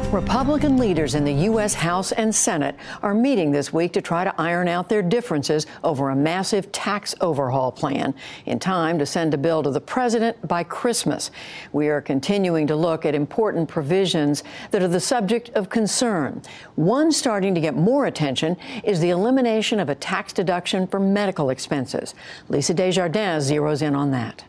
Republican leaders in the U.S. House and Senate are meeting this week to try to iron out their differences over a massive tax overhaul plan in time to send a bill to the president by Christmas. We are continuing to look at important provisions that are the subject of concern. One starting to get more attention is the elimination of a tax deduction for medical expenses. Lisa Desjardins zeroes in on that.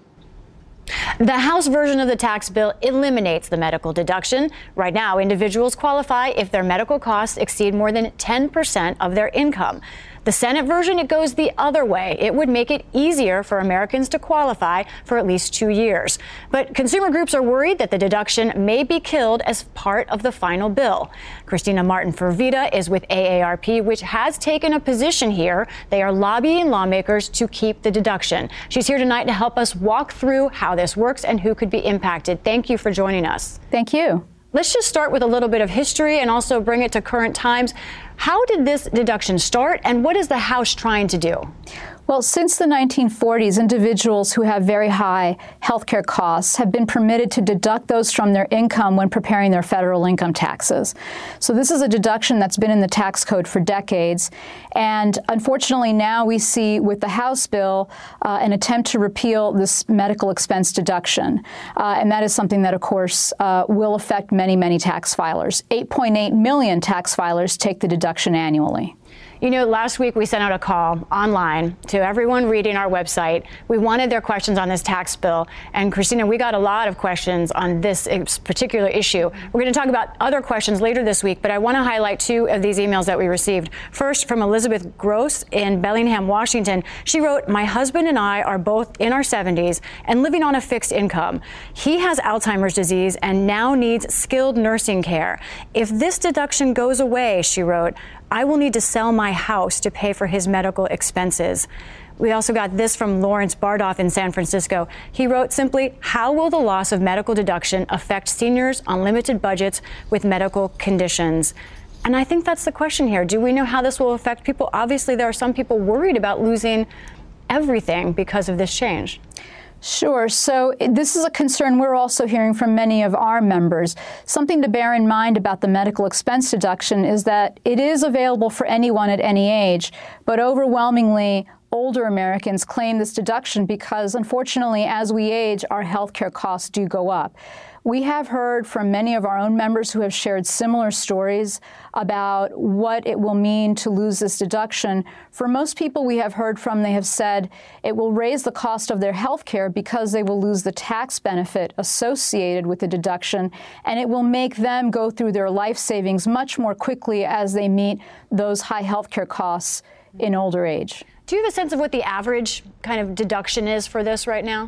The House version of the tax bill eliminates the medical deduction. Right now, individuals qualify if their medical costs exceed more than 10% of their income. The Senate version, it goes the other way. It would make it easier for Americans to qualify for at least 2 years. But consumer groups are worried that the deduction may be killed as part of the final bill. Christina Martin Fervita is with AARP, which has taken a position here. They are lobbying lawmakers to keep the deduction. She's here tonight to help us walk through how this works and who could be impacted. Thank you for joining us. Thank you. Let's just start with a little bit of history and also bring it to current times. How did this deduction start, and what is the House trying to do? Well, since the 1940s, individuals who have very high health care costs have been permitted to deduct those from their income when preparing their federal income taxes. So this is a deduction that's been in the tax code for decades. And unfortunately, now we see with the House bill an attempt to repeal this medical expense deduction. And that is something that, of course, will affect many, many tax filers. 8.8 million tax filers take the deduction annually. You know, last week we sent out a call online to everyone reading our website. We wanted their questions on this tax bill. And Christina, we got a lot of questions on this particular issue. We're going to talk about other questions later this week, but I want to highlight two of these emails that we received. First, from Elizabeth Gross in Bellingham, Washington. She wrote, "My husband and I are both in our 70s and living on a fixed income. He has Alzheimer's disease and now needs skilled nursing care. If this deduction goes away," she wrote, "I will need to sell my house to pay for his medical expenses." We also got this from Lawrence Bardoff in San Francisco. He wrote simply, "How will the loss of medical deduction affect seniors on limited budgets with medical conditions?" And I think that's the question here. Do we know how this will affect people? Obviously, there are some people worried about losing everything because of this change. Sure. So this is a concern we're also hearing from many of our members. Something to bear in mind about the medical expense deduction is that it is available for anyone at any age, but overwhelmingly older Americans claim this deduction because, unfortunately, as we age, our health care costs do go up. We have heard from many of our own members who have shared similar stories about what it will mean to lose this deduction. For most people we have heard from, they have said it will raise the cost of their health care because they will lose the tax benefit associated with the deduction, and it will make them go through their life savings much more quickly as they meet those high health care costs in older age. Do you have a sense of what the average kind of deduction is for this right now?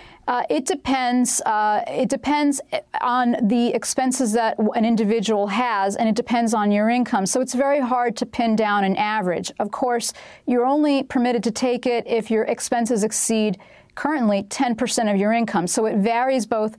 It depends. It depends on the expenses that an individual has, and it depends on your income. So it's very hard to pin down an average. Of course, you're only permitted to take it if your expenses exceed currently 10% of your income. So it varies both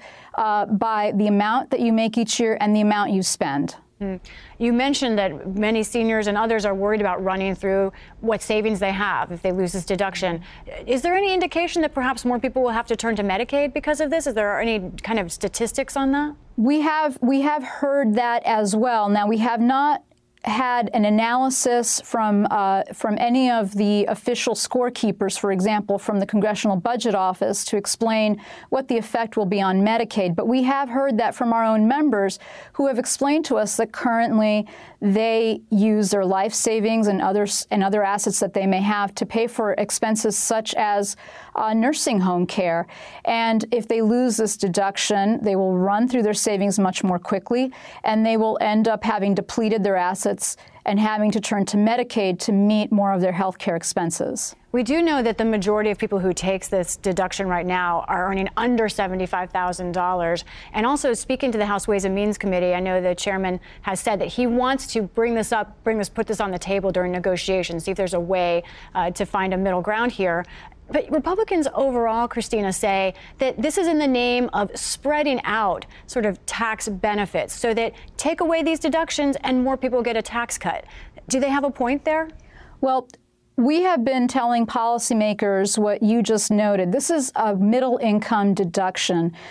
by the amount that you make each year and the amount you spend. You mentioned that many seniors and others are worried about running through what savings they have if they lose this deduction. Is there any indication that perhaps more people will have to turn to Medicaid because of this? Is there any kind of statistics on that? We have heard that as well. Now, we have not had an analysis from any of the official scorekeepers, for example, from the Congressional Budget Office, to explain what the effect will be on Medicaid. But we have heard that from our own members who have explained to us that currently they use their life savings and other assets that they may have to pay for expenses such as nursing home care. And if they lose this deduction, they will run through their savings much more quickly, and they will end up having depleted their assets and having to turn to Medicaid to meet more of their health care expenses. We do know that the majority of people who takes this deduction right now are earning under $75,000. And also, speaking to the House Ways and Means Committee, I know the chairman has said that he wants to put this on the table during negotiations, see if there's a way to find a middle ground here. But Republicans overall, Christina, say that this is in the name of spreading out sort of tax benefits so that take away these deductions and more people get a tax cut. Do they have a point there? Well, we have been telling policymakers what you just noted. This is a middle income deduction.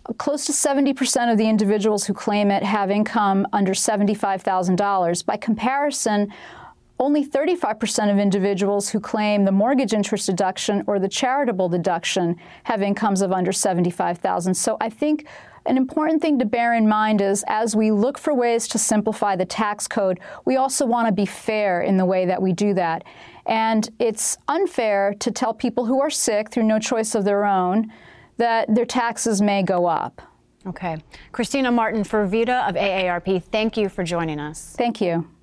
close to 70% of the individuals who claim it have income under $75,000. By comparison, only 35% of individuals who claim the mortgage interest deduction or the charitable deduction have incomes of under $75,000. So I think an important thing to bear in mind is, as we look for ways to simplify the tax code, we also want to be fair in the way that we do that. And it's unfair to tell people who are sick through no choice of their own that their taxes may go up. Okay. Christina Martin for Vita of AARP, thank you for joining us. Thank you.